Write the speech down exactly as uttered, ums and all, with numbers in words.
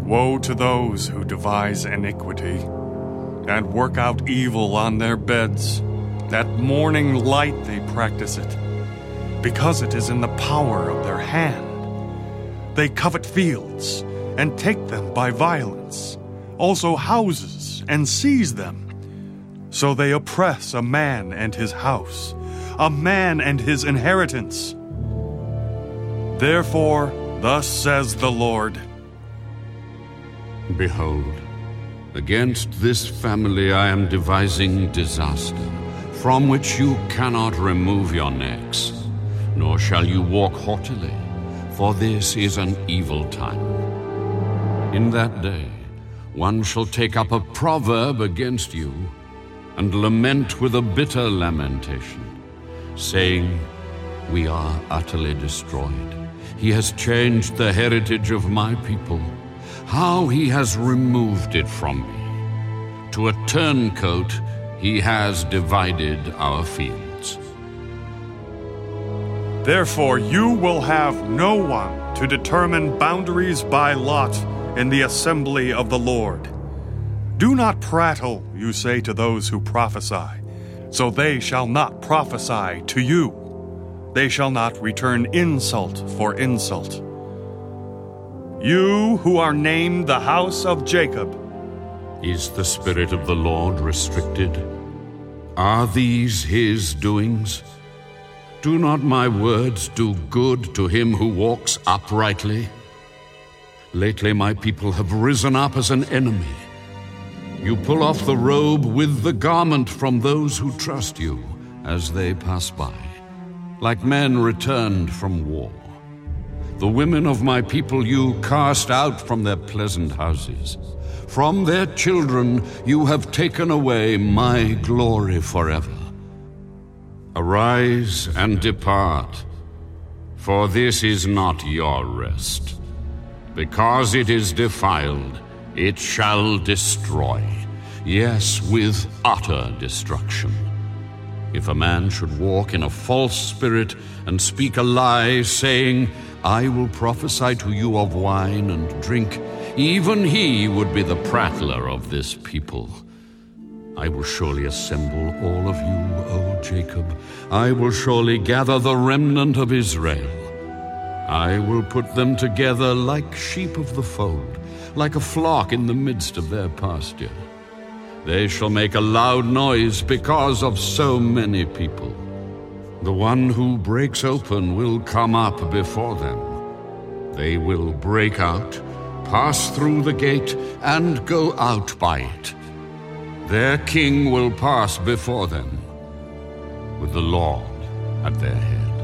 Woe to those who devise iniquity and work out evil on their beds. At morning light they practice it, because it is in the power of their hand. They covet fields and take them by violence, also houses and seize them. So they oppress a man and his house, a man and his inheritance. Therefore, thus says the Lord, Behold, against this family I am devising disaster, from which you cannot remove your necks, nor shall you walk haughtily, for this is an evil time. In that day, one shall take up a proverb against you, and lament with a bitter lamentation, saying, We are utterly destroyed. He has changed the heritage of my people. How he has removed it from me. To a turncoat he has divided our fields. Therefore you will have no one to determine boundaries by lot in the assembly of the Lord. Do not prattle, you say to those who prophesy, so they shall not prophesy to you. They shall not return insult for insult. You who are named the house of Jacob. Is the Spirit of the Lord restricted? Are these his doings? Do not my words do good to him who walks uprightly? Lately my people have risen up as an enemy. You pull off the robe with the garment from those who trust you as they pass by, like men returned from war. The women of my people you cast out from their pleasant houses. From their children you have taken away my glory forever. Arise and depart, for this is not your rest. Because it is defiled, it shall destroy, yes, with utter destruction. If a man should walk in a false spirit and speak a lie, saying, I will prophesy to you of wine and drink, even he would be the prattler of this people. I will surely assemble all of you, O Jacob. I will surely gather the remnant of Israel. I will put them together like sheep of the fold, like a flock in the midst of their pasture. They shall make a loud noise because of so many people. The one who breaks open will come up before them. They will break out, pass through the gate, and go out by it. Their king will pass before them, with the Lord at their head.